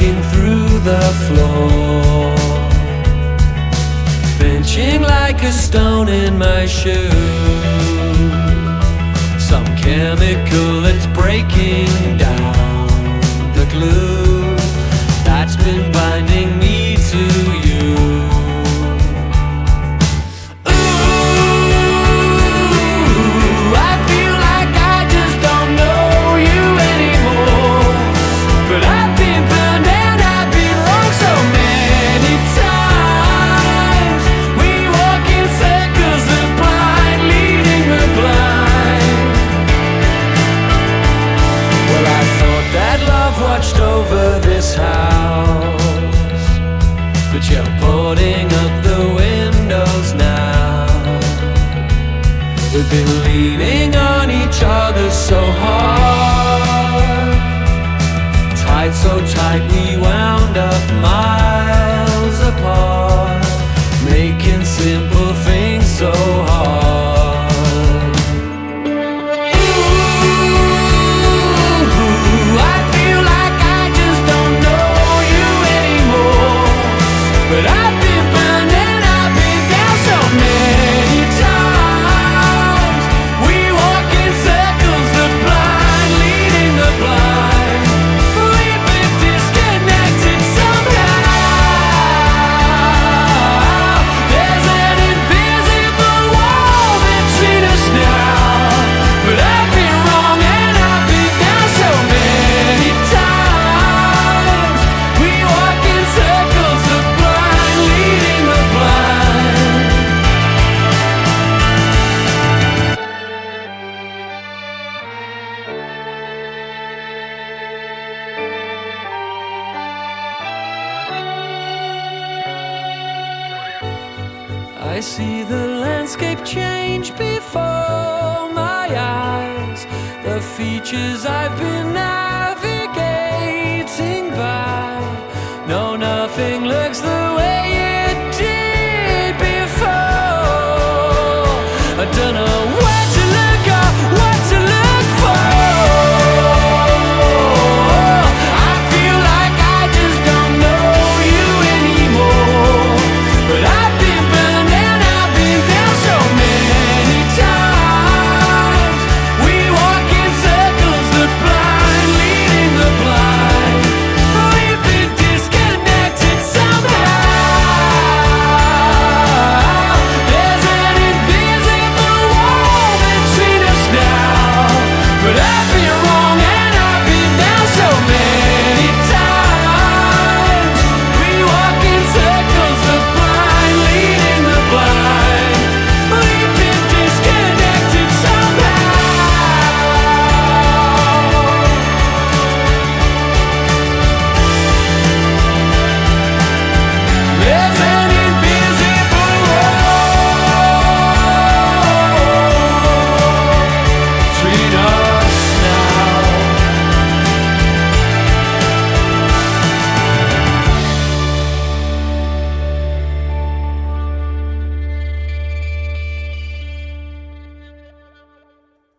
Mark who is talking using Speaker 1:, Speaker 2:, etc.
Speaker 1: breaking through the floor, pinching like a stone in my shoe. Some chemical that's breaking down the glue that's been binding me to you. Ooh, I feel like I just don't know you anymore, but I've been burned and I've been wrong so many times. We walk in circles, the blind leading the blind. Well, I thought that love watched over this house, but you're boarding up the windows now. We've been leaning on each other so hard, tight, so tight we wound up miles apart, making simple things so hard. Ooh, I feel like I just don't know you anymore, but I've been burned and I've been down so many times. We walk in circles, the blind leading the blind. We've been disconnected somehow. There's an invisible wall between us now, but I've been wrong and I've been down so many times. We walk in circles, the blind leading the blind. I see the landscape change before my eyes, the features I've been navigating by. No, no,